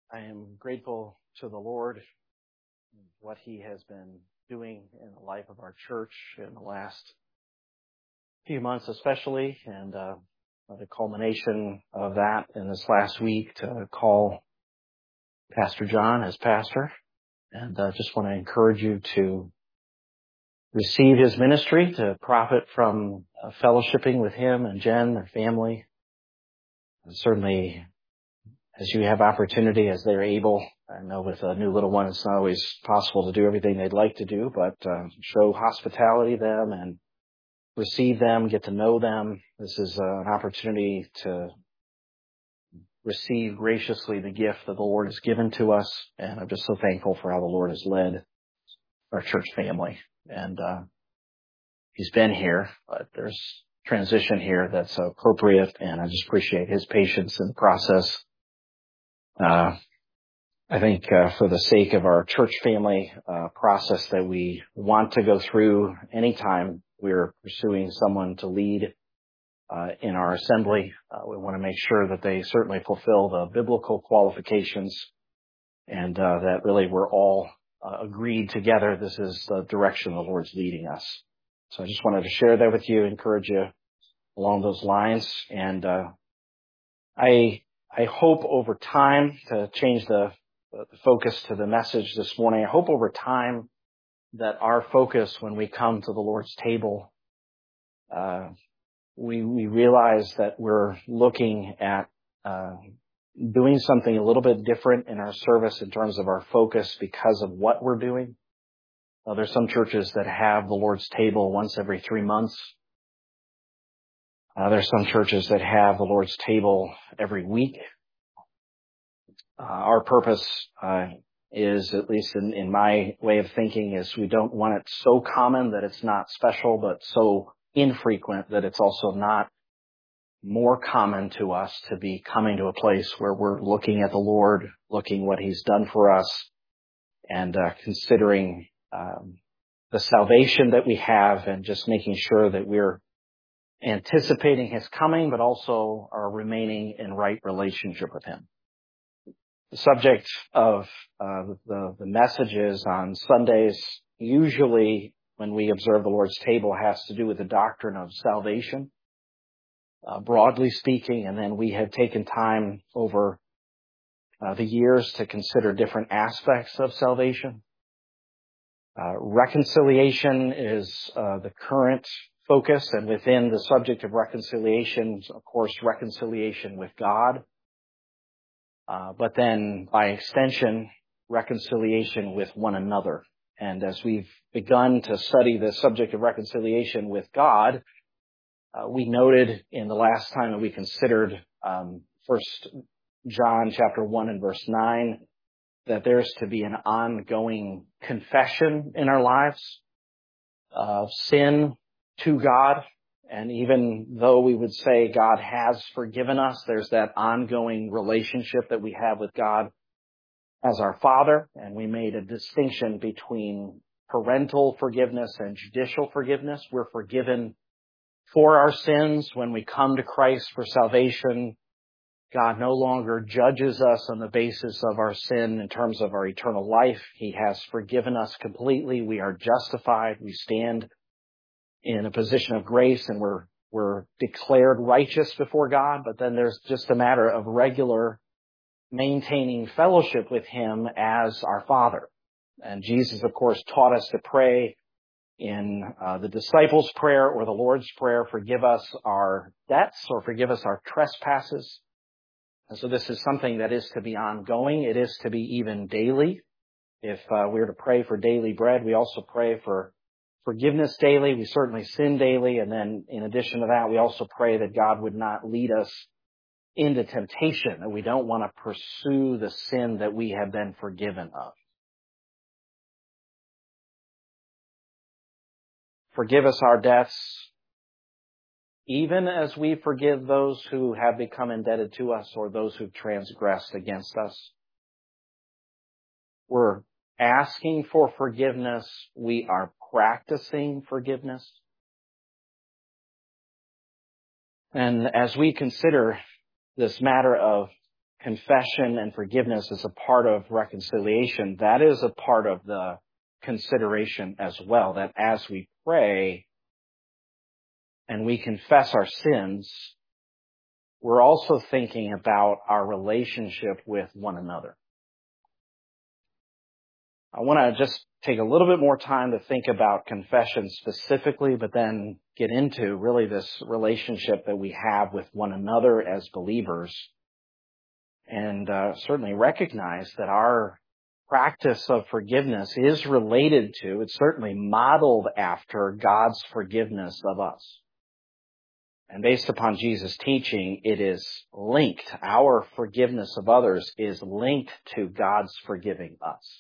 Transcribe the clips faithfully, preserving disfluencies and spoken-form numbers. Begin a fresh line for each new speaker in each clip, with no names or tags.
I am grateful to the Lord for what He has been doing in the life of our church in the last few months especially, and uh, the culmination of that in this last week to call Pastor John as pastor. And I uh, just want to encourage you to receive his ministry, to profit from uh, fellowshipping with him and Jen, their family. And certainly, as you have opportunity, as they're able, I know with a new little one, it's not always possible to do everything they'd like to do, but uh, show hospitality to them and receive them, get to know them. This is uh, an opportunity to receive graciously the gift that the Lord has given to us. And I'm just so thankful for how the Lord has led our church family. And uh, he's been here, but there's transition here that's appropriate, and I just appreciate his patience in the process. Uh, I think uh, for the sake of our church family uh, process that we want to go through anytime we're pursuing someone to lead uh, in our assembly, uh, we want to make sure that they certainly fulfill the biblical qualifications, and uh, that really we're all uh, agreed together this is the direction the Lord's leading us. So I just wanted to share that with you, encourage you along those lines, and uh, I I hope over time, to change the, the focus to the message this morning, I hope over time that our focus when we come to the Lord's table, uh, we we realize that we're looking at uh, doing something a little bit different in our service in terms of our focus because of what we're doing. Uh, there's some churches that have the Lord's table once every three months. Uh, there's some churches that have the Lord's table every week. Uh, our purpose uh, is, at least in, in my way of thinking, is we don't want it so common that it's not special, but so infrequent that it's also not more common to us to be coming to a place where we're looking at the Lord, looking what He's done for us, and uh, considering um, the salvation that we have, and just making sure that we're anticipating His coming, but also are remaining in right relationship with Him. The subject of uh, the, the messages on Sundays, usually when we observe the Lord's table, has to do with the doctrine of salvation, uh, broadly speaking, and then we have taken time over uh, the years to consider different aspects of salvation. Uh, reconciliation is uh, the current focus, and within the subject of reconciliation, of course, reconciliation with God, uh, but then by extension, reconciliation with one another. And as we've begun to study the subject of reconciliation with God, uh, we noted in the last time that we considered um, First John chapter one and verse nine that there's to be an ongoing confession in our lives of sin to God. And even though we would say God has forgiven us, there's that ongoing relationship that we have with God as our Father. And we made a distinction between parental forgiveness and judicial forgiveness. We're forgiven for our sins when we come to Christ for salvation. God no longer judges us on the basis of our sin in terms of our eternal life. He has forgiven us completely. We are justified. We stand in a position of grace, and we're we're declared righteous before God. But then there's just a matter of regular maintaining fellowship with Him as our Father. And Jesus, of course, taught us to pray in uh, the disciples' prayer or the Lord's Prayer, forgive us our debts or forgive us our trespasses. And so this is something that is to be ongoing. It is to be even daily. If uh, we were to pray for daily bread, we also pray for forgiveness daily. We certainly sin daily. And then in addition to that, we also pray that God would not lead us into temptation, that we don't want to pursue the sin that we have been forgiven of. Forgive us our debts, even as we forgive those who have become indebted to us or those who've transgressed against us. We're asking for forgiveness. We are practicing forgiveness. And as we consider this matter of confession and forgiveness is a part of reconciliation, that is a part of the consideration as well, that as we pray and we confess our sins, we're also thinking about our relationship with one another. I want to just take a little bit more time to think about confession specifically, but then get into really this relationship that we have with one another as believers. And uh, certainly recognize that our practice of forgiveness is related to, it's certainly modeled after God's forgiveness of us. And based upon Jesus' teaching, it is linked. Our forgiveness of others is linked to God's forgiving us.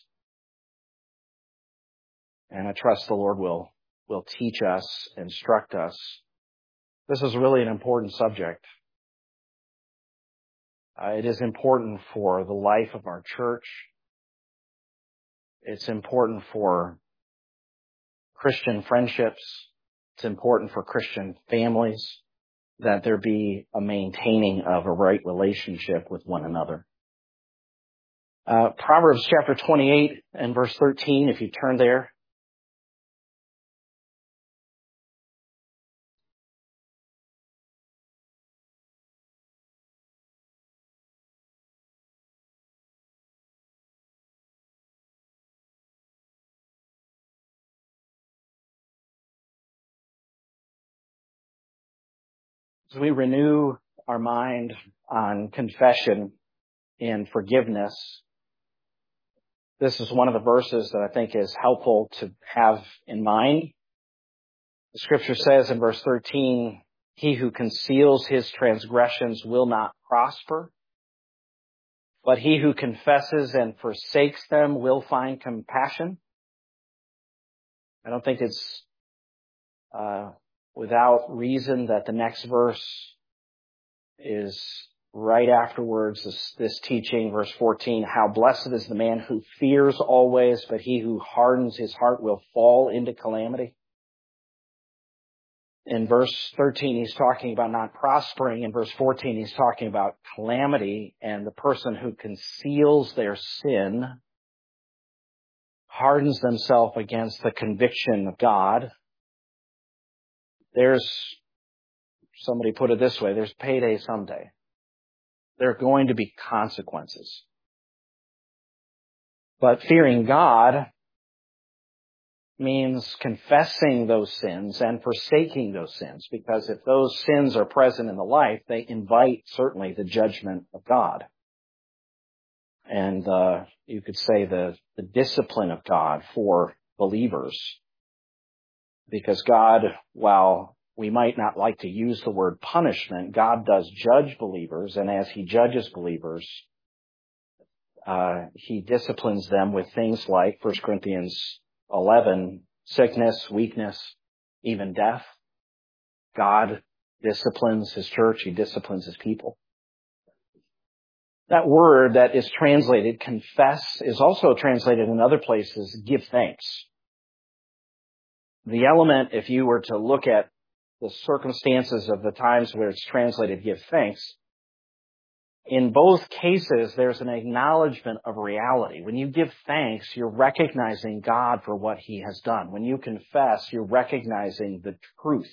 And I trust the Lord will, will teach us, instruct us. This is really an important subject. Uh, it is important for the life of our church. It's important for Christian friendships. It's important for Christian families that there be a maintaining of a right relationship with one another. Uh, Proverbs chapter twenty-eight and verse thirteen, if you turn there. As we renew our mind on confession and forgiveness, this is one of the verses that I think is helpful to have in mind. The scripture says in verse thirteen, he who conceals his transgressions will not prosper, but he who confesses and forsakes them will find compassion. I don't think it's uh, without reason that the next verse is right afterwards, this, this teaching, verse fourteen, how blessed is the man who fears always, but he who hardens his heart will fall into calamity. In verse thirteen, he's talking about not prospering. In verse fourteen, he's talking about calamity, and the person who conceals their sin hardens themselves against the conviction of God. There's, somebody put it this way, there's payday someday. There are going to be consequences. But fearing God means confessing those sins and forsaking those sins, because if those sins are present in the life, they invite certainly the judgment of God. And uh, you could say the, the discipline of God for believers. Because God, while we might not like to use the word punishment, God does judge believers, and as he judges believers, uh, he disciplines them with things like First Corinthians eleven, sickness, weakness, even death. God disciplines his church. He disciplines his people. That word that is translated confess is also translated in other places give thanks. The element, if you were to look at the circumstances of the times where it's translated give thanks, in both cases, there's an acknowledgement of reality. When you give thanks, you're recognizing God for what he has done. When you confess, you're recognizing the truth.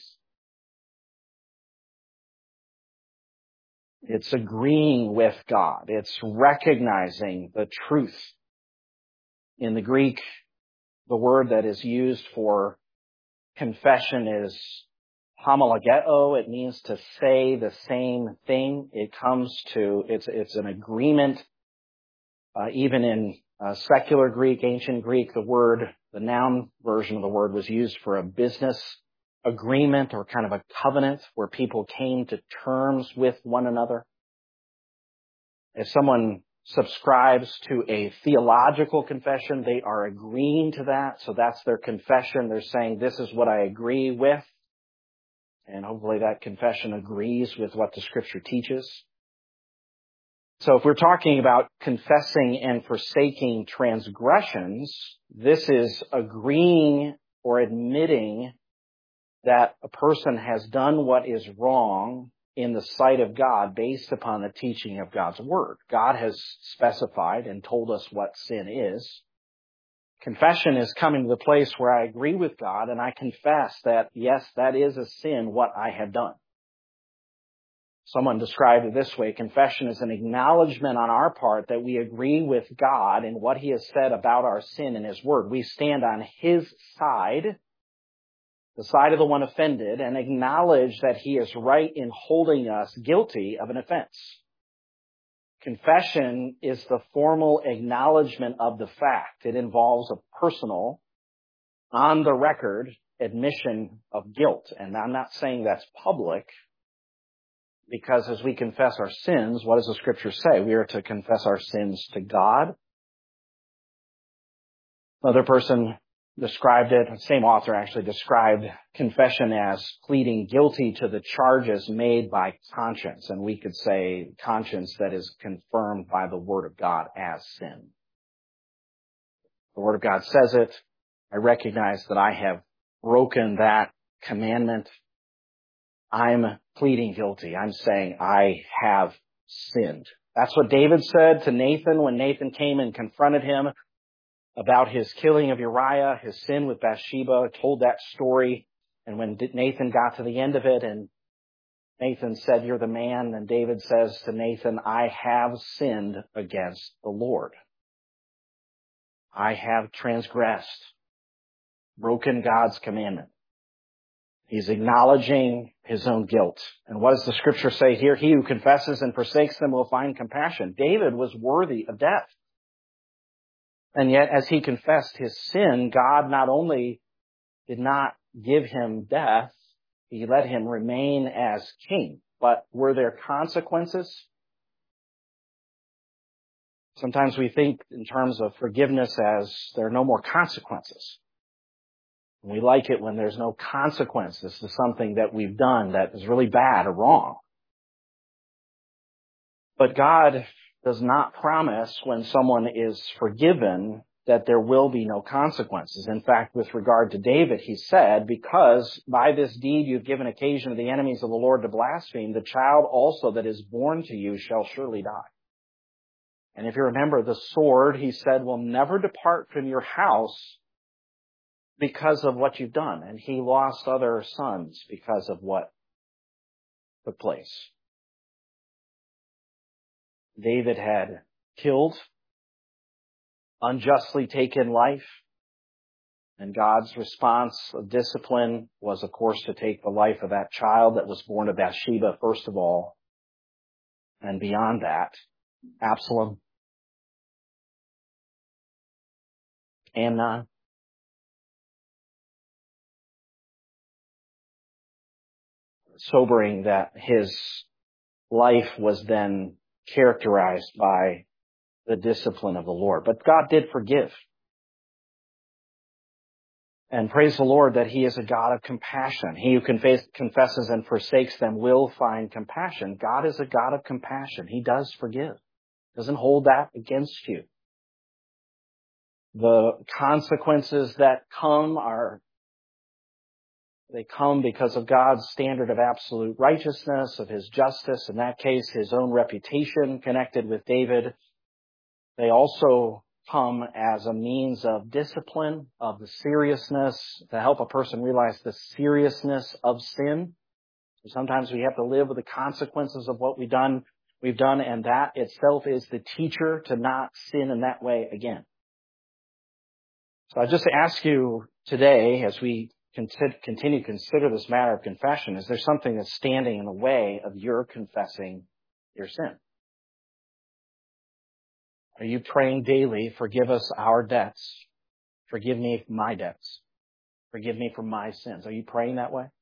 It's agreeing with God. It's recognizing the truth. In the Greek, the word that is used for confession is homologeo. It means to say the same thing. It comes to, it's, it's an agreement. Uh, even in uh, secular Greek, ancient Greek, the word, the noun version of the word was used for a business agreement or kind of a covenant where people came to terms with one another. If someone subscribes to a theological confession, they are agreeing to that. So that's their confession. They're saying, this is what I agree with. And hopefully that confession agrees with what the scripture teaches. So if we're talking about confessing and forsaking transgressions, this is agreeing or admitting that a person has done what is wrong in the sight of God based upon the teaching of God's Word. God has specified and told us what sin is. Confession is coming to the place where I agree with God and I confess that, yes, that is a sin, what I have done. Someone described it this way: confession is an acknowledgement on our part that we agree with God in what He has said about our sin in His Word. We stand on His side, the side of the one offended, and acknowledge that He is right in holding us guilty of an offense. Confession is the formal acknowledgement of the fact. It involves a personal, on the record, admission of guilt. And I'm not saying that's public, because as we confess our sins, what does the Scripture say? We are to confess our sins to God. Another person described it, the same author actually described confession as pleading guilty to the charges made by conscience. And we could say conscience that is confirmed by the Word of God as sin. The Word of God says it. I recognize that I have broken that commandment. I'm pleading guilty. I'm saying I have sinned. That's what David said to Nathan when Nathan came and confronted him about his killing of Uriah, his sin with Bathsheba, told that story. And when Nathan got to the end of it and Nathan said, "You're the man," and David says to Nathan, "I have sinned against the Lord. I have transgressed, broken God's commandment." He's acknowledging his own guilt. And what does the Scripture say here? He who confesses and forsakes them will find compassion. David was worthy of death. And yet, as he confessed his sin, God not only did not give him death, He let him remain as king. But were there consequences? Sometimes we think in terms of forgiveness as there are no more consequences. We like it when there's no consequences to something that we've done that is really bad or wrong. But God does not promise when someone is forgiven that there will be no consequences. In fact, with regard to David, he said, "Because by this deed you've given occasion to the enemies of the Lord to blaspheme, the child also that is born to you shall surely die." And if you remember, the sword, he said, will never depart from your house because of what you've done. And he lost other sons because of what took place. David had killed, unjustly taken life, and God's response of discipline was, of course, to take the life of that child that was born to Bathsheba, first of all, and beyond that, Absalom, Amnon. Sobering that his life was then characterized by the discipline of the Lord. But God did forgive. And praise the Lord that He is a God of compassion. He who confess, confesses and forsakes them will find compassion. God is a God of compassion. He does forgive. Doesn't hold that against you. The consequences that come are They come because of God's standard of absolute righteousness, of His justice, in that case, His own reputation connected with David. They also come as a means of discipline, of the seriousness, to help a person realize the seriousness of sin. So sometimes we have to live with the consequences of what we've done, we've done, and that itself is the teacher to not sin in that way again. So I just ask you today, as we continue to consider this matter of confession, is there something that's standing in the way of your confessing your sin? Are you praying daily, "Forgive us our debts. Forgive me my debts. Forgive me for my sins"? Are you praying that way?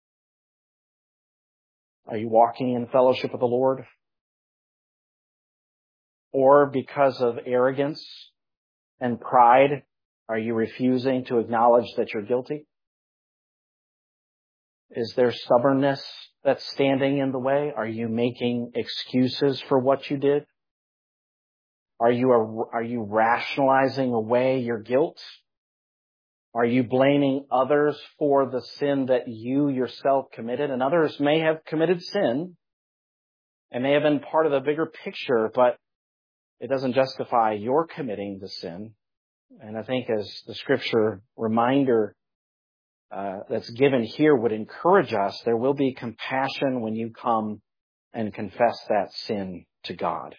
Are you walking in fellowship with the Lord? Or because of arrogance and pride, are you refusing to acknowledge that you're guilty? Is there stubbornness that's standing in the way? Are you making excuses for what you did? Are you are you rationalizing away your guilt? Are you blaming others for the sin that you yourself committed? And others may have committed sin, It may have been part of the bigger picture, but it doesn't justify your committing the sin. And I think as the scripture reminder uh, that's given here would encourage us, there will be compassion when you come and confess that sin to God.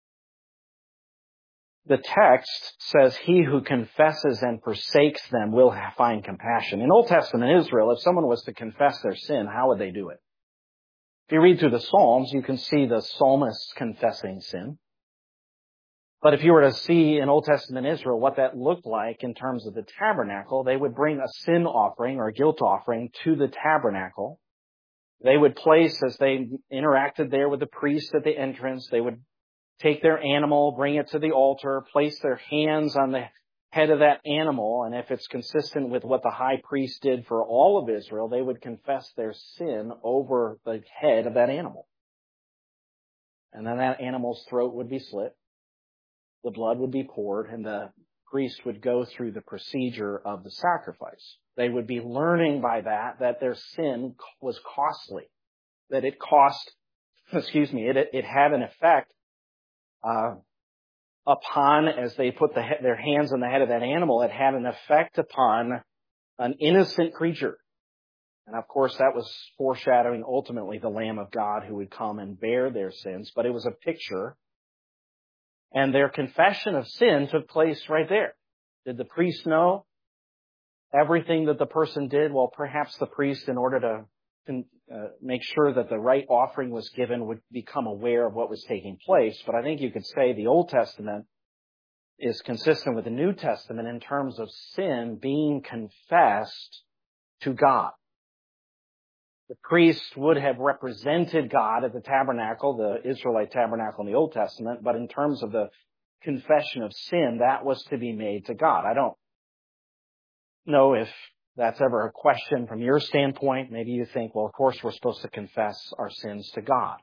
The text says, he who confesses and forsakes them will find compassion. In Old Testament Israel, if someone was to confess their sin, how would they do it? If you read through the Psalms, you can see the psalmists confessing sin. But if you were to see in Old Testament Israel what that looked like in terms of the tabernacle, they would bring a sin offering or a guilt offering to the tabernacle. They would place, as they interacted there with the priest at the entrance, they would take their animal, bring it to the altar, place their hands on the head of that animal, and if it's consistent with what the high priest did for all of Israel, they would confess their sin over the head of that animal. And then that animal's throat would be slit, the blood would be poured, and the priest would go through the procedure of the sacrifice. They would be learning by that that their sin was costly, that it cost, excuse me, it, it had an effect uh, upon, as they put the, their hands on the head of that animal, it had an effect upon an innocent creature. And of course, that was foreshadowing ultimately the Lamb of God who would come and bear their sins, but it was a picture. And their confession of sin took place right there. Did the priest know everything that the person did? Well, perhaps the priest, in order to uh, make sure that the right offering was given, would become aware of what was taking place. But I think you could say the Old Testament is consistent with the New Testament in terms of sin being confessed to God. The priest would have represented God at the tabernacle, the Israelite tabernacle in the Old Testament, but in terms of the confession of sin, that was to be made to God. I don't know if that's ever a question from your standpoint. Maybe you think, well, of course we're supposed to confess our sins to God.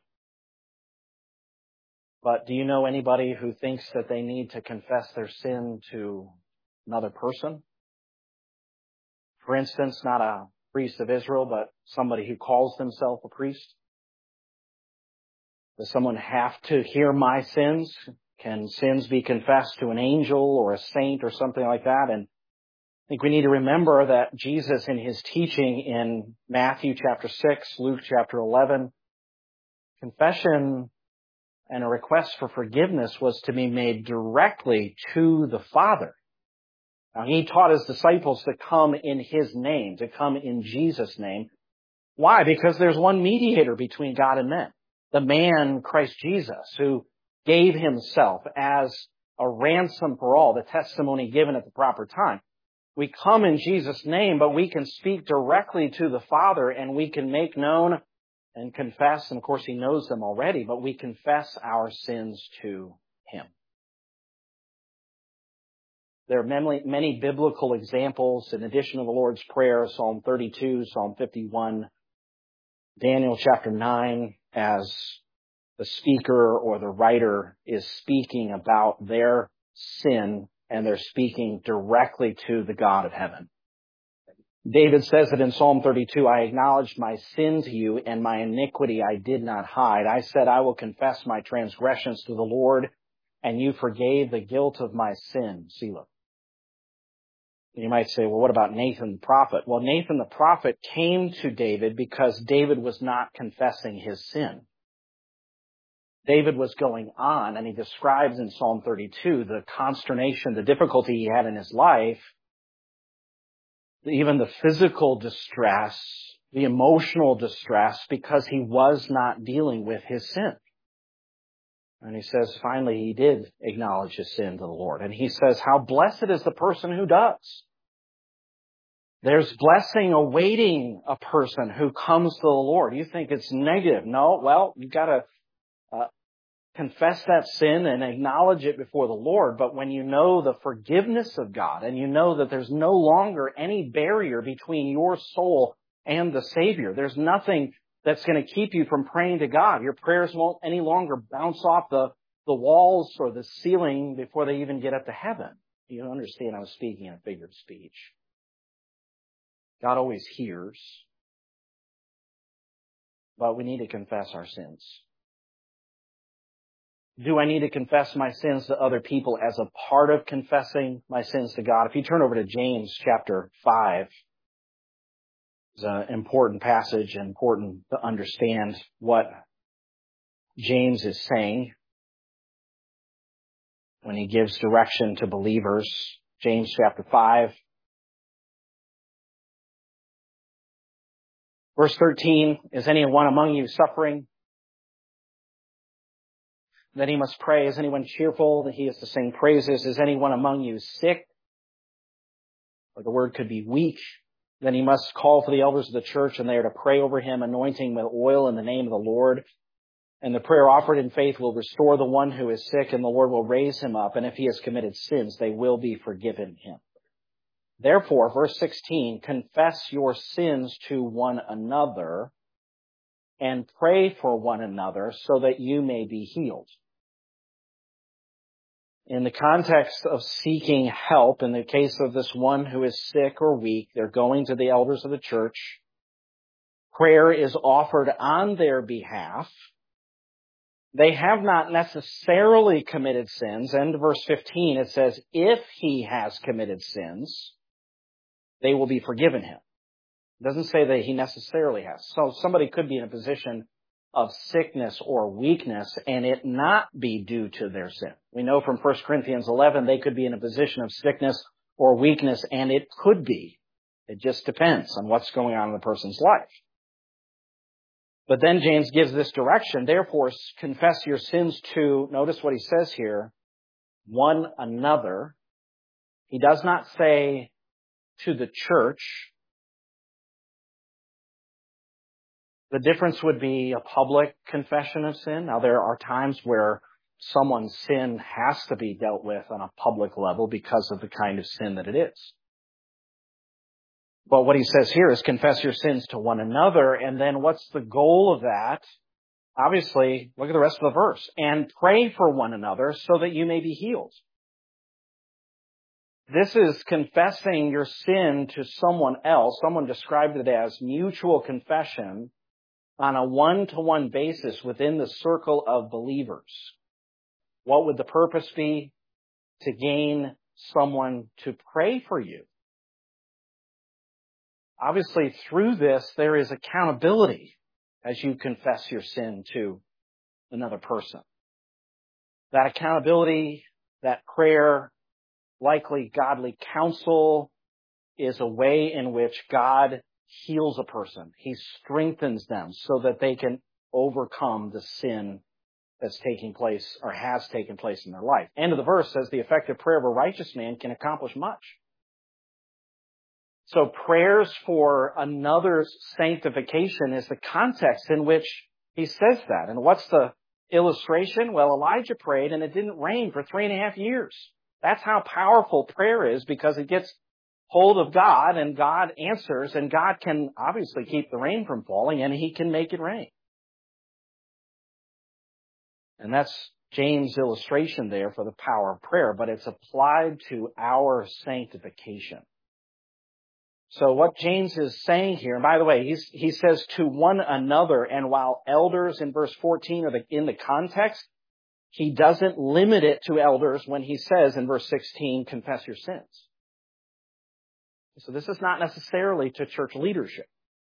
But do you know anybody who thinks that they need to confess their sin to another person? For instance, not a priest of Israel, but somebody who calls themselves a priest? Does someone have to hear my sins? Can sins be confessed to an angel or a saint or something like that? And I think we need to remember that Jesus, in his teaching in Matthew chapter six, Luke chapter eleven, confession and a request for forgiveness was to be made directly to the Father. Now, he taught his disciples to come in his name, to come in Jesus' name. Why? Because there's one mediator between God and men, the man Christ Jesus, who gave himself as a ransom for all, the testimony given at the proper time. We come in Jesus' name, but we can speak directly to the Father, and we can make known and confess, and of course he knows them already, but we confess our sins to him. There are many, many biblical examples in addition to the Lord's Prayer, Psalm thirty-two, Psalm fifty-one, Daniel chapter nine, as the speaker or the writer is speaking about their sin, and they're speaking directly to the God of heaven. David says it in Psalm thirty-two, I acknowledged my sin to you, and my iniquity I did not hide. I said, I will confess my transgressions to the Lord, and you forgave the guilt of my sin. Selah. You might say, well, what about Nathan the prophet? Well, Nathan the prophet came to David because David was not confessing his sin. David was going on, and he describes in Psalm thirty-two the consternation, the difficulty he had in his life, even the physical distress, the emotional distress, because he was not dealing with his sin. And he says, finally, he did acknowledge his sin to the Lord. And he says, how blessed is the person who does. There's blessing awaiting a person who comes to the Lord. You think it's negative. No, well, you've got to uh, confess that sin and acknowledge it before the Lord. But when you know the forgiveness of God, and you know that there's no longer any barrier between your soul and the Savior, there's nothing that's going to keep you from praying to God. Your prayers won't any longer bounce off the, the walls or the ceiling before they even get up to heaven. You understand I was speaking in a figure of speech. God always hears, but we need to confess our sins. Do I need to confess my sins to other people as a part of confessing my sins to God? If you turn over to James chapter five, it's an important passage, important to understand what James is saying when he gives direction to believers. James chapter five, verse thirteen, is anyone among you suffering? Then he must pray. Is anyone cheerful? That he is to sing praises. Is anyone among you sick? Or the word could be weak. Then he must call for the elders of the church, and they are to pray over him, anointing with oil in the name of the Lord. And the prayer offered in faith will restore the one who is sick, and the Lord will raise him up. And if he has committed sins, they will be forgiven him. Therefore, verse sixteen, confess your sins to one another and pray for one another so that you may be healed. In the context of seeking help, in the case of this one who is sick or weak, they're going to the elders of the church. Prayer is offered on their behalf. They have not necessarily committed sins. And verse fifteen, it says, if he has committed sins, they will be forgiven him. It doesn't say that he necessarily has. So somebody could be in a position of sickness or weakness and it not be due to their sin. We know from First Corinthians eleven, they could be in a position of sickness or weakness, and it could be. It just depends on what's going on in the person's life. But then James gives this direction. Therefore, confess your sins to, notice what he says here, one another. He does not say to the church. The difference would be a public confession of sin. Now, there are times where someone's sin has to be dealt with on a public level because of the kind of sin that it is. But what he says here is confess your sins to one another. And then what's the goal of that? Obviously, look at the rest of the verse. And pray for one another so that you may be healed. This is confessing your sin to someone else. Someone described it as mutual confession on a one-to-one basis within the circle of believers. What would the purpose be? To gain someone to pray for you. Obviously, through this, there is accountability as you confess your sin to another person. That accountability, that prayer, likely godly counsel, is a way in which God heals a person. He strengthens them so that they can overcome the sin that's taking place or has taken place in their life. End of the verse says the effective prayer of a righteous man can accomplish much. So prayers for another's sanctification is the context in which he says that. And what's the illustration? Well, Elijah prayed and it didn't rain for three and a half years. That's how powerful prayer is, because it gets hold of God and God answers, and God can obviously keep the rain from falling and he can make it rain. And that's James' illustration there for the power of prayer, but it's applied to our sanctification. So what James is saying here, and by the way, he's, he says to one another, and while elders in verse fourteen are the, in the context, he doesn't limit it to elders when he says in verse sixteen, confess your sins. So this is not necessarily to church leadership.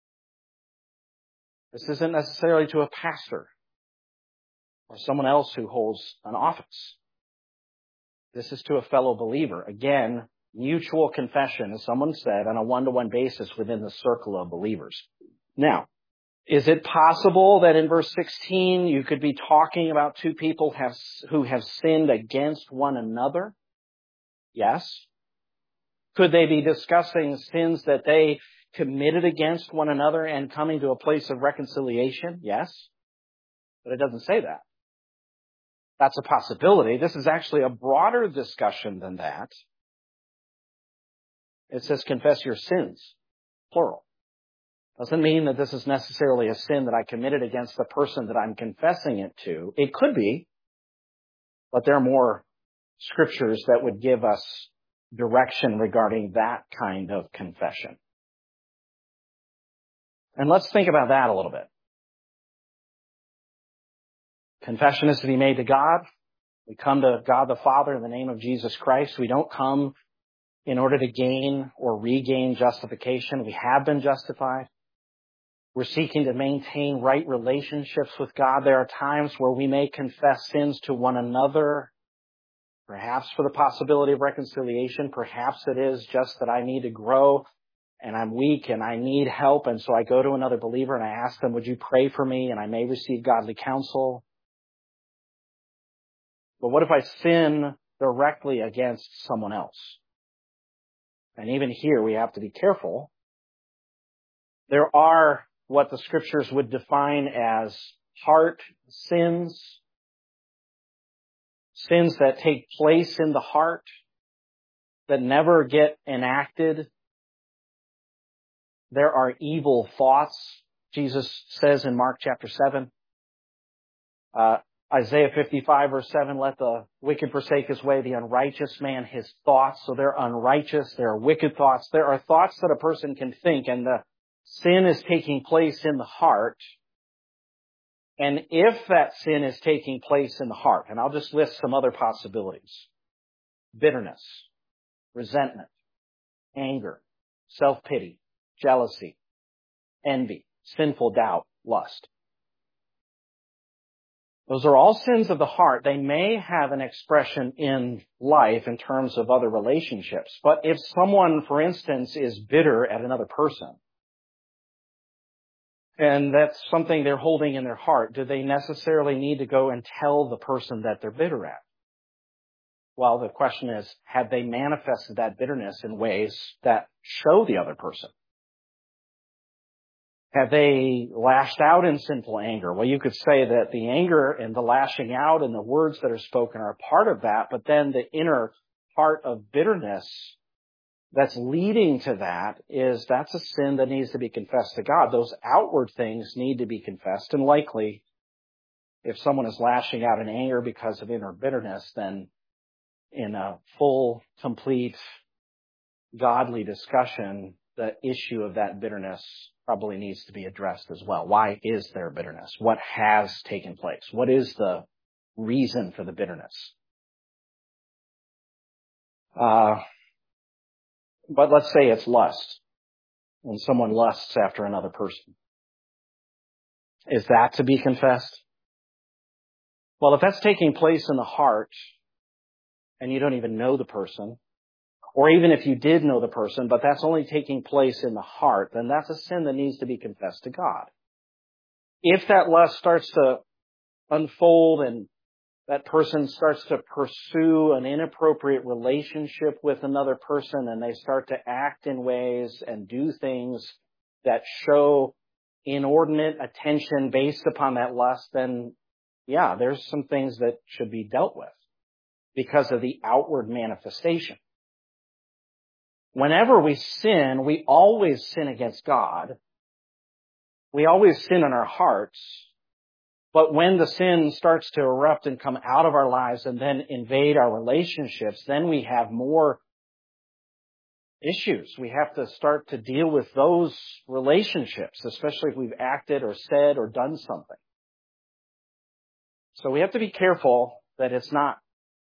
This isn't necessarily to a pastor or someone else who holds an office. This is to a fellow believer. Again, mutual confession, as someone said, on a one-to-one basis within the circle of believers. Now, is it possible that in verse sixteen you could be talking about two people have, who have sinned against one another? Yes. Could they be discussing sins that they committed against one another and coming to a place of reconciliation? Yes. But it doesn't say that. That's a possibility. This is actually a broader discussion than that. It says confess your sins, plural. Doesn't mean that this is necessarily a sin that I committed against the person that I'm confessing it to. It could be, but there are more scriptures that would give us direction regarding that kind of confession. And let's think about that a little bit. Confession is to be made to God. We come to God the Father in the name of Jesus Christ. We don't come in order to gain or regain justification. We have been justified. We're seeking to maintain right relationships with God. There are times where we may confess sins to one another, perhaps for the possibility of reconciliation. Perhaps it is just that I need to grow and I'm weak and I need help. And so I go to another believer and I ask them, would you pray for me? And I may receive godly counsel. But what if I sin directly against someone else? And even here we have to be careful. There are what the scriptures would define as heart sins, sins that take place in the heart, that never get enacted. There are evil thoughts, Jesus says in Mark chapter seven. Uh, Isaiah fifty-five verse seven, let the wicked forsake his way, the unrighteous man his thoughts. So they're unrighteous, there are wicked thoughts. There are thoughts that a person can think, and the sin is taking place in the heart. And if that sin is taking place in the heart, and I'll just list some other possibilities: bitterness, resentment, anger, self-pity, jealousy, envy, sinful doubt, lust. Those are all sins of the heart. They may have an expression in life in terms of other relationships. But if someone, for instance, is bitter at another person, and that's something they're holding in their heart, do they necessarily need to go and tell the person that they're bitter at? Well, the question is, have they manifested that bitterness in ways that show the other person? Have they lashed out in sinful anger? Well, you could say that the anger and the lashing out and the words that are spoken are part of that, but then the inner part of bitterness that's leading to that is that's a sin that needs to be confessed to God. Those outward things need to be confessed, and likely if someone is lashing out in anger because of inner bitterness, then in a full, complete, godly discussion, the issue of that bitterness probably needs to be addressed as well. Why is there bitterness? What has taken place? What is the reason for the bitterness? Uh, but let's say it's lust, when someone lusts after another person. Is that to be confessed? Well, if that's taking place in the heart, and you don't even know the person, or even if you did know the person, but that's only taking place in the heart, then that's a sin that needs to be confessed to God. If that lust starts to unfold and that person starts to pursue an inappropriate relationship with another person, and they start to act in ways and do things that show inordinate attention based upon that lust, then yeah, there's some things that should be dealt with because of the outward manifestation. Whenever we sin, we always sin against God. We always sin in our hearts. But when the sin starts to erupt and come out of our lives and then invade our relationships, then we have more issues. We have to start to deal with those relationships, especially if we've acted or said or done something. So we have to be careful that it's not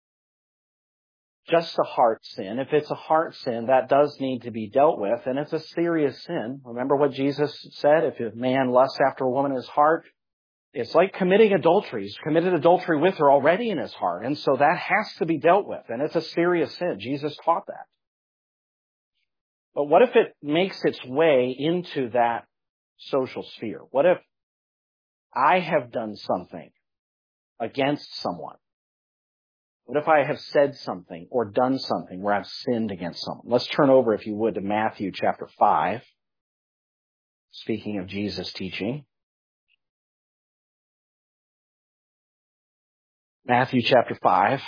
just a heart sin. If it's a heart sin, that does need to be dealt with, and it's a serious sin. Remember what Jesus said? If a man lusts after a woman in his heart, it's like committing adultery. He's committed adultery with her already in his heart, and so that has to be dealt with, and it's a serious sin. Jesus taught that. But what if it makes its way into that social sphere? What if I have done something against someone? What if I have said something or done something where I've sinned against someone? Let's turn over, if you would, to Matthew chapter five. Speaking of Jesus' teaching. Matthew chapter five.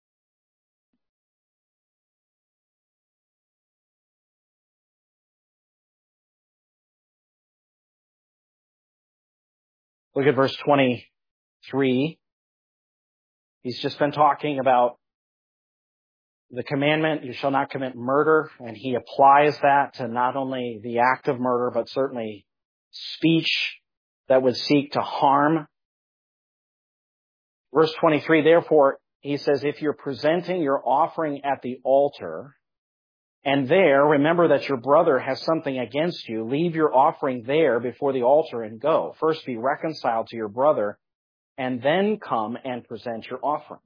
Look at verse twenty-three. He's just been talking about the commandment, you shall not commit murder, and he applies that to not only the act of murder, but certainly speech that would seek to harm. Verse twenty-three, therefore, he says, if you're presenting your offering at the altar, and there, remember that your brother has something against you, leave your offering there before the altar and go. First be reconciled to your brother, and then come and present your offering.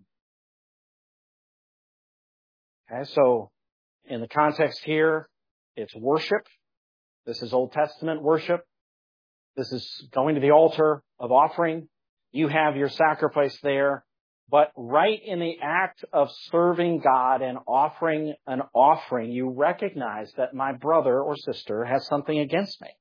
Okay, so in the context here, it's worship. This is Old Testament worship. This is going to the altar of offering. You have your sacrifice there. But right in the act of serving God and offering an offering, you recognize that my brother or sister has something against me.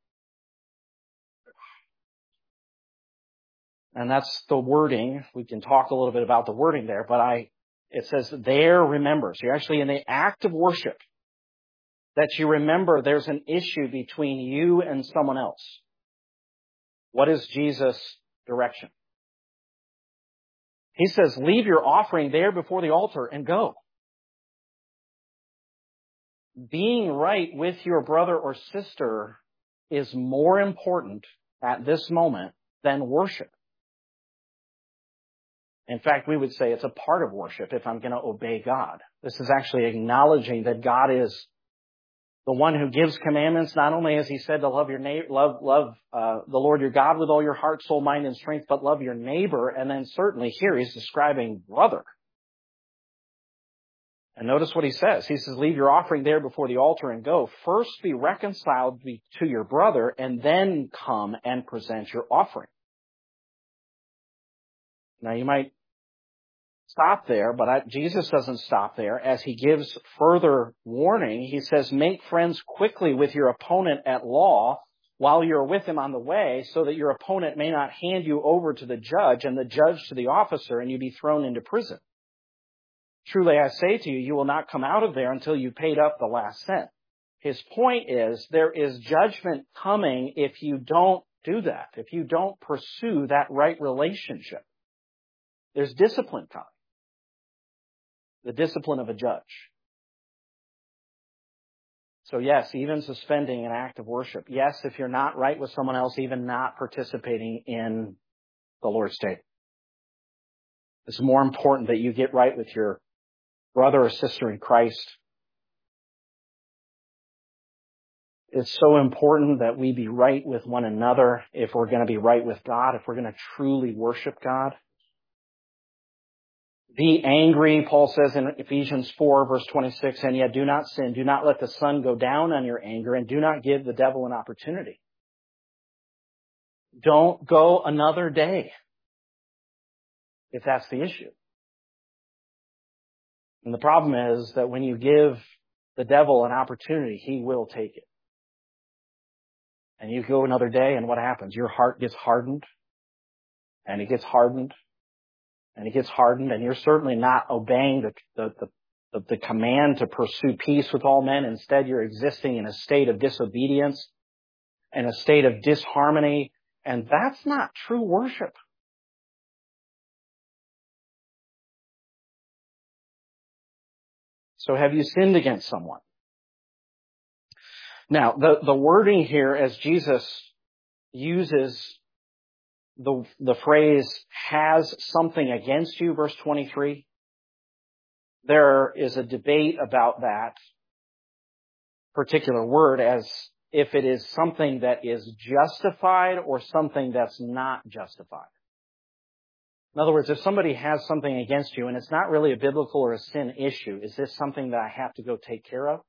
And that's the wording. We can talk a little bit about the wording there, but I, it says there remember. So you're actually in the act of worship that you remember there's an issue between you and someone else. What is Jesus' direction? He says, leave your offering there before the altar and go. Being right with your brother or sister is more important at this moment than worship. In fact, we would say it's a part of worship if I'm going to obey God. This is actually acknowledging that God is the one who gives commandments, not only as he said to love your neighbor, love, love, uh, the Lord your God with all your heart, soul, mind, and strength, but love your neighbor. And then certainly here he's describing brother. And notice what he says. He says, leave your offering there before the altar and go. First be reconciled to your brother and then come and present your offering. Now you might stop there, but I, Jesus doesn't stop there. As he gives further warning, he says, make friends quickly with your opponent at law while you're with him on the way, so that your opponent may not hand you over to the judge and the judge to the officer and you be thrown into prison. Truly I say to you, you will not come out of there until you paid up the last cent. His point is, there is judgment coming if you don't do that, if you don't pursue that right relationship. There's discipline coming. The discipline of a judge. So yes, even suspending an act of worship. Yes, if you're not right with someone else, even not participating in the Lord's table. It's more important that you get right with your brother or sister in Christ. It's so important that we be right with one another if we're going to be right with God, if we're going to truly worship God. Be angry, Paul says in Ephesians four, verse twenty-six, and yet do not sin. Do not let the sun go down on your anger, and do not give the devil an opportunity. Don't go another day if that's the issue. And the problem is that when you give the devil an opportunity, he will take it. And you go another day, and what happens? Your heart gets hardened, and it gets hardened, and it gets hardened, and you're certainly not obeying the, the, the, the command to pursue peace with all men. Instead, you're existing in a state of disobedience and a state of disharmony, and that's not true worship. So have you sinned against someone? Now, the, the wording here as Jesus uses the, the phrase, has something against you, verse twenty-three, there is a debate about that particular word as if it is something that is justified or something that's not justified. In other words, if somebody has something against you and it's not really a biblical or a sin issue, is this something that I have to go take care of?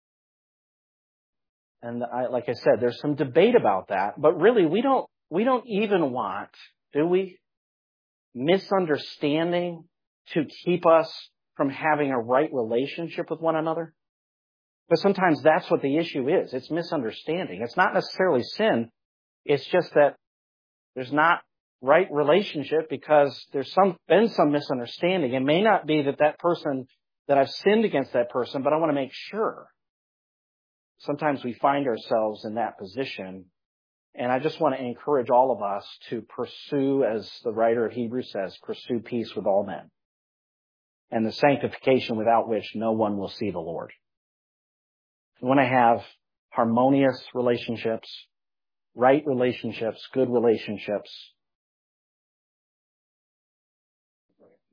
And I, like I said, there's some debate about that, but really we don't, we don't even want, do we, misunderstanding to keep us from having a right relationship with one another? But sometimes that's what the issue is. It's misunderstanding. It's not necessarily sin. It's just that there's not right relationship because there's some, been some misunderstanding. It may not be that that person, that I've sinned against that person, but I want to make sure. Sometimes we find ourselves in that position. And I just want to encourage all of us to pursue, as the writer of Hebrews says, pursue peace with all men. And the sanctification without which no one will see the Lord. We want to have harmonious relationships, right relationships, good relationships.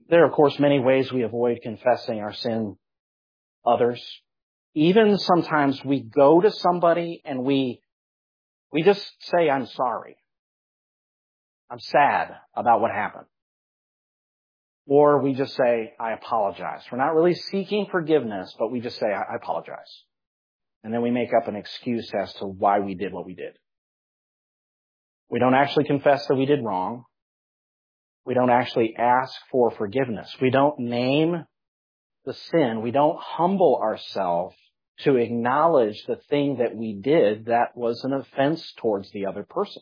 There are, of course, many ways we avoid confessing our sin others. Even sometimes we go to somebody and we we just say, I'm sorry. I'm sad about what happened. Or we just say, I apologize. We're not really seeking forgiveness, but we just say, I, I apologize. And then we make up an excuse as to why we did what we did. We don't actually confess that we did wrong. We don't actually ask for forgiveness. We don't name the sin. We don't humble ourselves to acknowledge the thing that we did that was an offense towards the other person.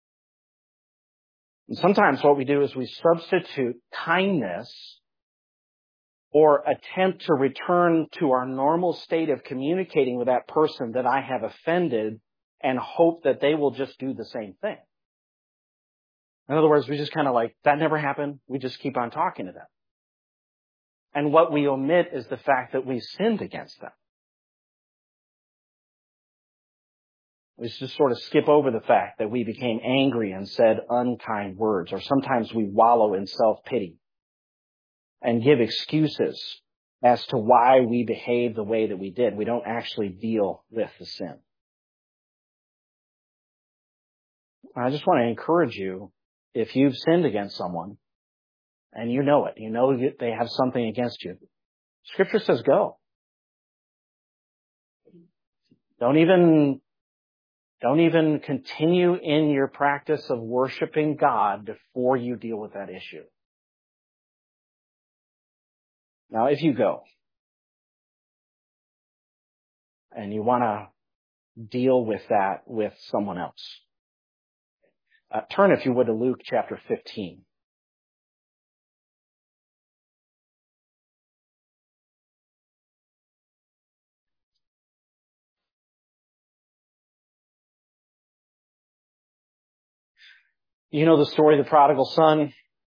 And sometimes what we do is we substitute kindness or attempt to return to our normal state of communicating with that person that I have offended and hope that they will just do the same thing. In other words, we just kind of like, that never happened. We just keep on talking to them. And what we omit is the fact that we sinned against them. We just sort of skip over the fact that we became angry and said unkind words, or sometimes we wallow in self-pity and give excuses as to why we behaved the way that we did. We don't actually deal with the sin. I just want to encourage you, if you've sinned against someone, and you know it, you know that they have something against you, Scripture says go. Don't even, don't even continue in your practice of worshiping God before you deal with that issue. Now, if you go and you want to deal with that with someone else, uh, turn, if you would, to Luke chapter fifteen. You know the story of the prodigal son.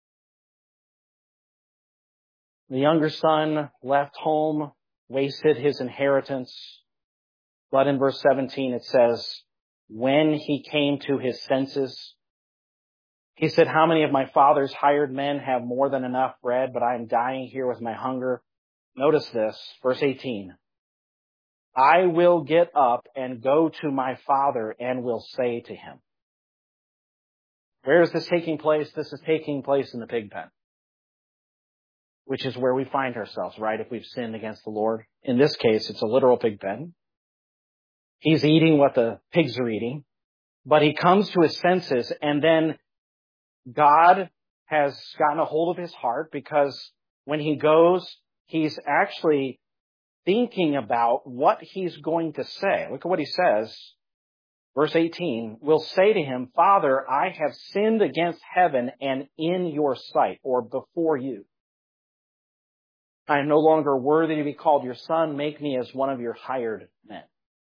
The younger son left home, wasted his inheritance. But in verse seventeen it says, when he came to his senses, he said, how many of my father's hired men have more than enough bread, but I am dying here with my hunger? Notice this, verse eighteen. I will get up and go to my father and will say to him. Where is this taking place? This is taking place in the pig pen, which is where we find ourselves, right? If we've sinned against the Lord. In this case, it's a literal pig pen. He's eating what the pigs are eating, but he comes to his senses, and then God has gotten a hold of his heart, because when he goes, he's actually thinking about what he's going to say. Look at what he says. Verse eighteen, will say to him, Father, I have sinned against heaven and in your sight, or before you. I am no longer worthy to be called your son. Make me as one of your hired men.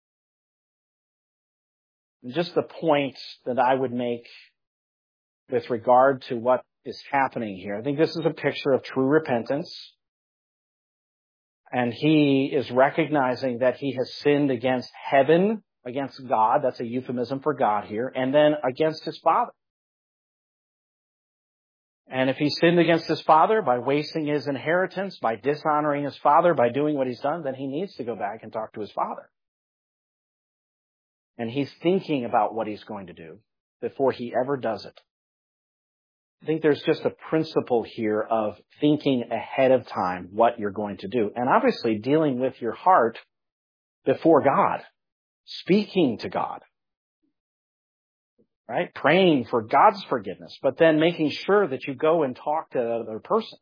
And just the point that I would make with regard to what is happening here, I think this is a picture of true repentance. And he is recognizing that he has sinned against heaven, against God. That's a euphemism for God here. And then against his father. And if he sinned against his father by wasting his inheritance, by dishonoring his father, by doing what he's done, then he needs to go back and talk to his father. And he's thinking about what he's going to do before he ever does it. I think there's just a principle here of thinking ahead of time what you're going to do. And obviously dealing with your heart before God, speaking to God, right? Praying for God's forgiveness, but then making sure that you go and talk to the other person.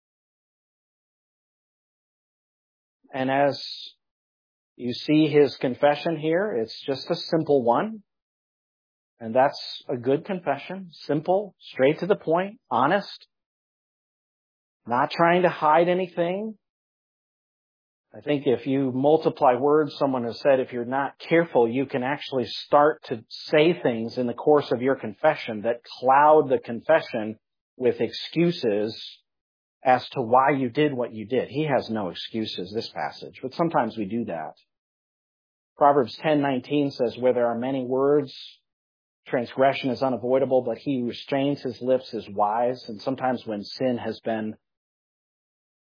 And as you see his confession here, it's just a simple one. And that's a good confession. Simple, straight to the point, honest, not trying to hide anything. I think if you multiply words, someone has said, if you're not careful, you can actually start to say things in the course of your confession that cloud the confession with excuses as to why you did what you did. He has no excuses, this passage, but sometimes we do that. Proverbs ten nineteen says, where there are many words, transgression is unavoidable, but he who restrains his lips is wise. And sometimes when sin has been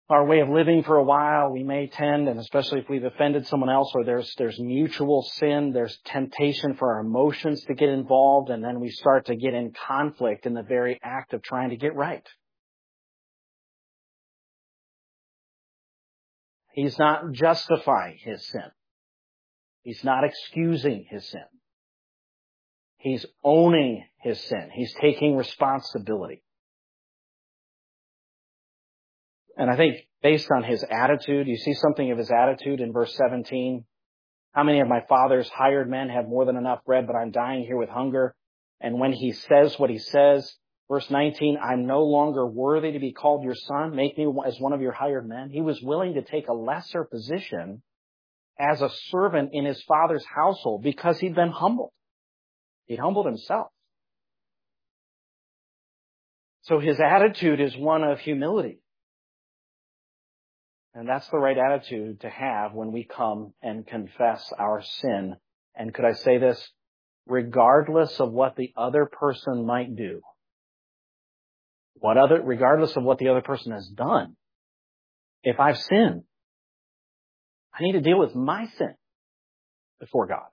our way of living for a while, we may tend, and especially if we've offended someone else or there's, there's mutual sin, there's temptation for our emotions to get involved, and then we start to get in conflict in the very act of trying to get right. He's not justifying his sin. He's not excusing his sin. He's owning his sin. He's taking responsibility. And I think based on his attitude, you see something of his attitude in verse seventeen. How many of my father's hired men have more than enough bread, but I'm dying here with hunger? And when he says what he says, verse nineteen, I'm no longer worthy to be called your son. Make me as one of your hired men. He was willing to take a lesser position as a servant in his father's household because he'd been humbled. He'd humbled himself. So his attitude is one of humility. And that's the right attitude to have when we come and confess our sin. And could I say this? Regardless of what the other person might do. What other, regardless of what the other person has done. If I've sinned, I need to deal with my sin before God.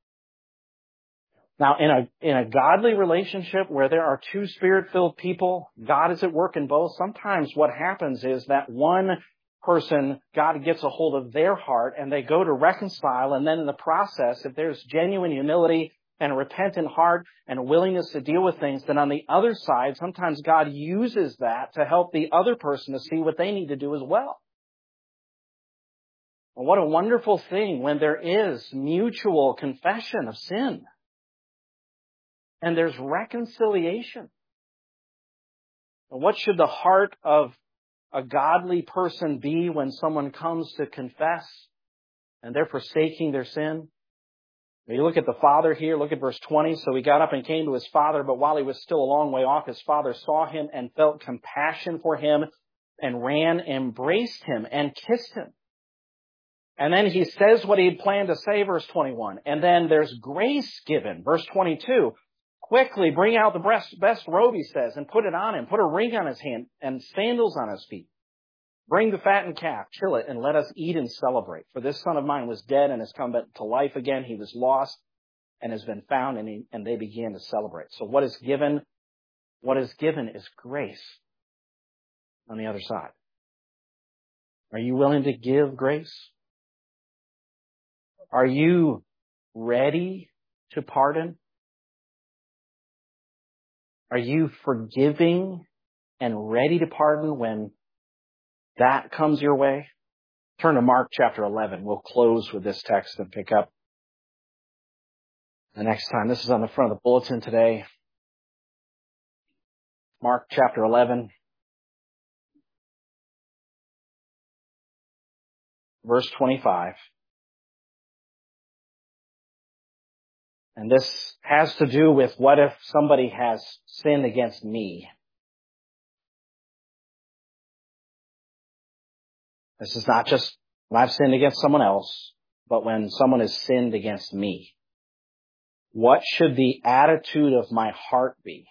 Now, in a, in a godly relationship where there are two spirit-filled people, God is at work in both. Sometimes what happens is that one person, God gets a hold of their heart and they go to reconcile, and then in the process, if there's genuine humility and a repentant heart and a willingness to deal with things, then on the other side, sometimes God uses that to help the other person to see what they need to do as well. Well, what a wonderful thing when there is mutual confession of sin and there's reconciliation. And what should the heart of a godly person be when someone comes to confess and they're forsaking their sin? You look at the father here, look at verse twenty. So he got up and came to his father, but while he was still a long way off, his father saw him and felt compassion for him and ran, embraced him and kissed him. And then he says what he had planned to say, verse twenty-one. And then there's grace given, verse twenty-two. Quickly bring out the best, best robe, he says, and put it on him. Put a ring on his hand and sandals on his feet. Bring the fattened calf, kill it, and let us eat and celebrate. For this son of mine was dead and has come back to life again. He was lost and has been found, and, he, and they began to celebrate. So what is given? What is given is grace on the other side. Are you willing to give grace? Are you ready to pardon? Are you forgiving and ready to pardon when that comes your way? Turn to Mark chapter eleven. We'll close with this text and pick up the next time. This is on the front of the bulletin today. Mark chapter eleven, verse twenty-five. And this has to do with what if somebody has sinned against me. This is not just when I've sinned against someone else, but when someone has sinned against me. What should the attitude of my heart be?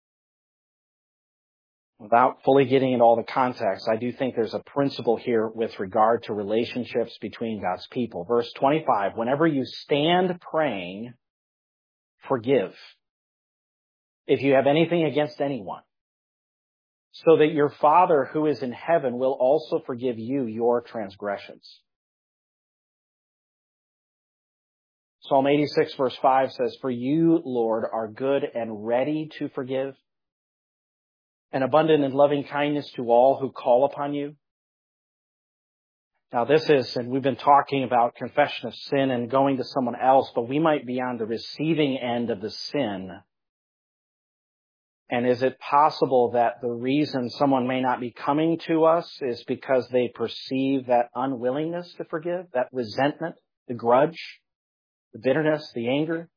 Without fully getting into all the context, I do think there's a principle here with regard to relationships between God's people. Verse twenty-five, whenever you stand praying, forgive if you have anything against anyone, so that your Father who is in heaven will also forgive you your transgressions. Psalm eighty-six verse five says, for you, Lord, are good and ready to forgive, and abundant in loving kindness to all who call upon you. Now this is, and we've been talking about confession of sin and going to someone else, but we might be on the receiving end of the sin. And is it possible that the reason someone may not be coming to us is because they perceive that unwillingness to forgive, that resentment, the grudge, the bitterness, the anger?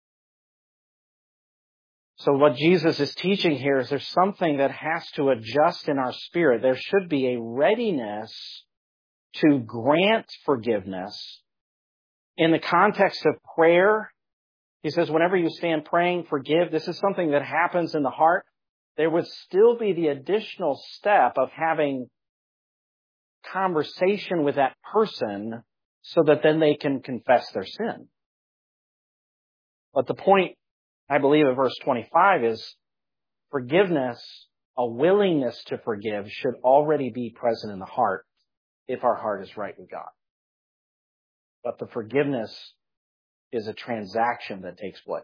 So what Jesus is teaching here is there's something that has to adjust in our spirit. There should be a readiness to grant forgiveness in the context of prayer. He says, whenever you stand praying, forgive. This is something that happens in the heart. There would still be the additional step of having conversation with that person so that then they can confess their sin. But the point, I believe, of verse twenty-five is forgiveness, a willingness to forgive, should already be present in the heart if our heart is right with God. But the forgiveness is a transaction that takes place.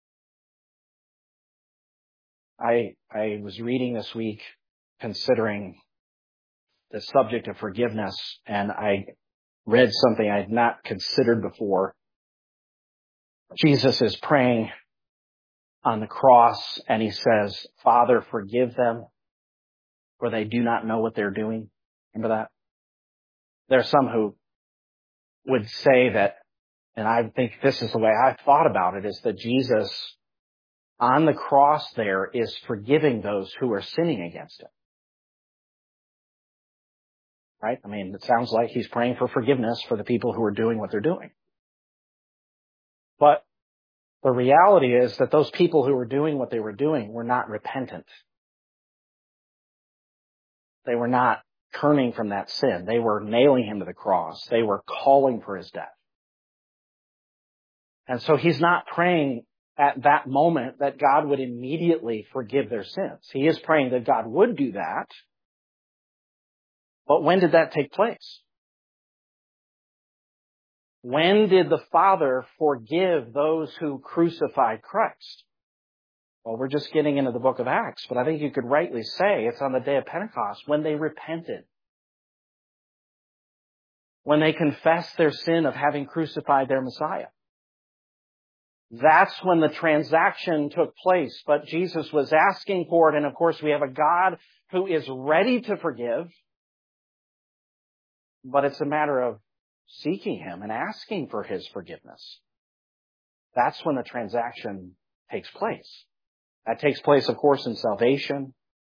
I I was reading this week considering the subject of forgiveness, and I read something I had not considered before. Jesus is praying on the cross, and he says, Father, forgive them, for they do not know what they're doing. Remember that? There are some who would say that, and I think this is the way I've thought about it, is that Jesus on the cross there is forgiving those who are sinning against him. Right? I mean, it sounds like he's praying for forgiveness for the people who are doing what they're doing. But the reality is that those people who were doing what they were doing were not repentant. They were not turning from that sin. They were nailing him to the cross. They were calling for his death. And so he's not praying at that moment that God would immediately forgive their sins. He is praying that God would do that. But when did that take place? When did the Father forgive those who crucified Christ? Well, we're just getting into the book of Acts, but I think you could rightly say it's on the day of Pentecost when they repented. When they confessed their sin of having crucified their Messiah. That's when the transaction took place, but Jesus was asking for it, and of course we have a God who is ready to forgive, but it's a matter of seeking him and asking for his forgiveness. That's when the transaction takes place. That takes place, of course, in salvation.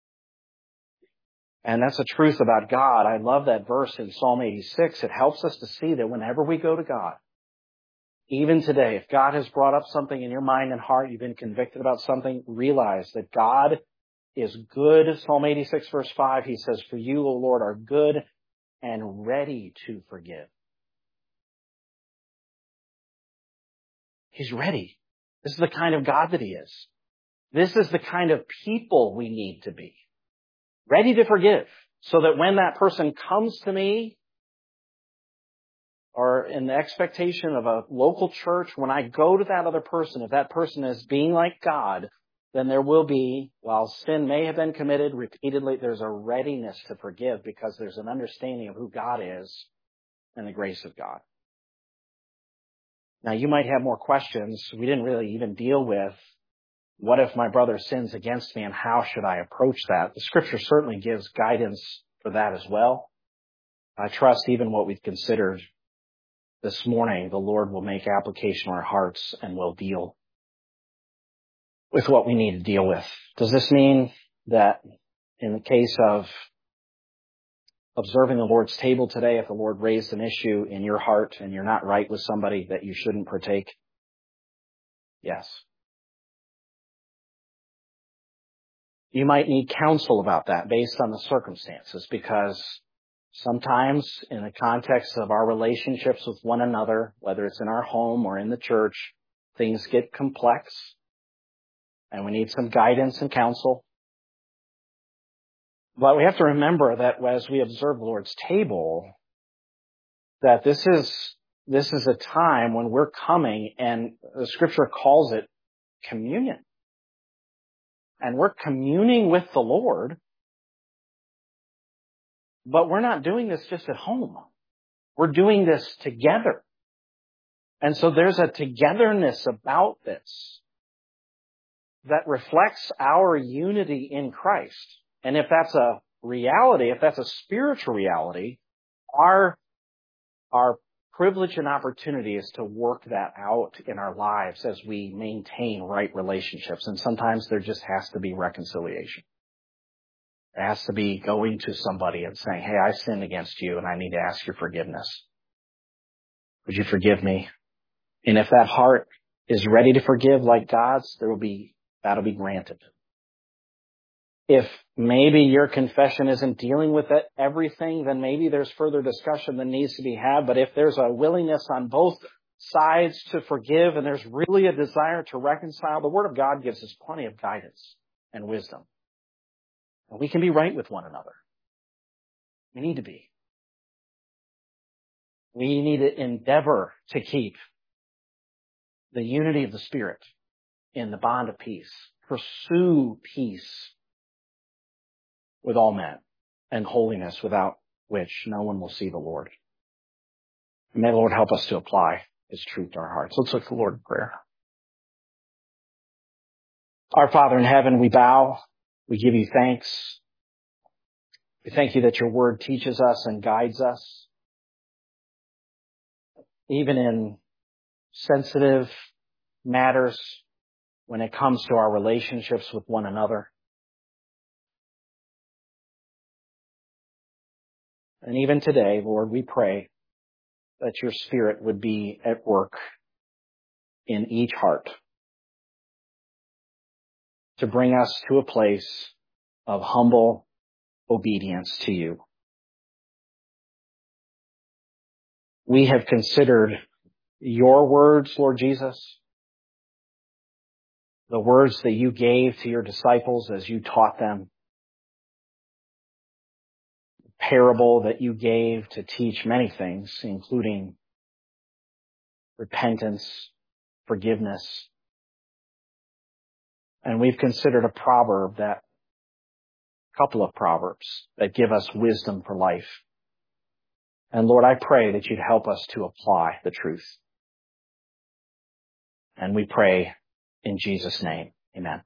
And that's the truth about God. I love that verse in Psalm eighty-six. It helps us to see that whenever we go to God, even today, if God has brought up something in your mind and heart, you've been convicted about something, realize that God is good. Psalm eighty-six, verse five, he says, for you, O Lord, are good and ready to forgive. He's ready. This is the kind of God that he is. This is the kind of people we need to be. Ready to forgive. So that when that person comes to me, or in the expectation of a local church, when I go to that other person, if that person is being like God, then there will be, while sin may have been committed repeatedly, there's a readiness to forgive because there's an understanding of who God is and the grace of God. Now, you might have more questions. We didn't really even deal with what if my brother sins against me and how should I approach that? The scripture certainly gives guidance for that as well. I trust even what we've considered this morning, the Lord will make application in our hearts and will deal with what we need to deal with. Does this mean that in the case of observing the Lord's table today, if the Lord raised an issue in your heart and you're not right with somebody, that you shouldn't partake? Yes. You might need counsel about that based on the circumstances, because sometimes in the context of our relationships with one another, whether it's in our home or in the church, things get complex and we need some guidance and counsel. But we have to remember that as we observe the Lord's table, that this is, this is a time when we're coming, and the scripture calls it communion. And we're communing with the Lord, but we're not doing this just at home. We're doing this together. And so there's a togetherness about this that reflects our unity in Christ. And if that's a reality, if that's a spiritual reality, our, our privilege and opportunity is to work that out in our lives as we maintain right relationships. And sometimes there just has to be reconciliation. There has to be going to somebody and saying, hey, I sinned against you and I need to ask your forgiveness. Would you forgive me? And if that heart is ready to forgive like God's, there will be, that'll be granted. If maybe your confession isn't dealing with it, everything, then maybe there's further discussion that needs to be had. But if there's a willingness on both sides to forgive and there's really a desire to reconcile, the Word of God gives us plenty of guidance and wisdom. And we can be right with one another. We need to be. We need to endeavor to keep the unity of the Spirit in the bond of peace. Pursue peace with all men and holiness, without which no one will see the Lord. And may the Lord help us to apply His truth to our hearts. Let's look to the Lord in prayer. Our Father in heaven, we bow. We give you thanks. We thank you that your word teaches us and guides us, even in sensitive matters when it comes to our relationships with one another. And even today, Lord, we pray that your Spirit would be at work in each heart to bring us to a place of humble obedience to you. We have considered your words, Lord Jesus, the words that you gave to your disciples as you taught them, the parable that you gave to teach many things, including repentance, forgiveness. And we've considered a proverb, that couple of proverbs that give us wisdom for life. And Lord, I pray that you'd help us to apply the truth. And we pray in Jesus' name. Amen.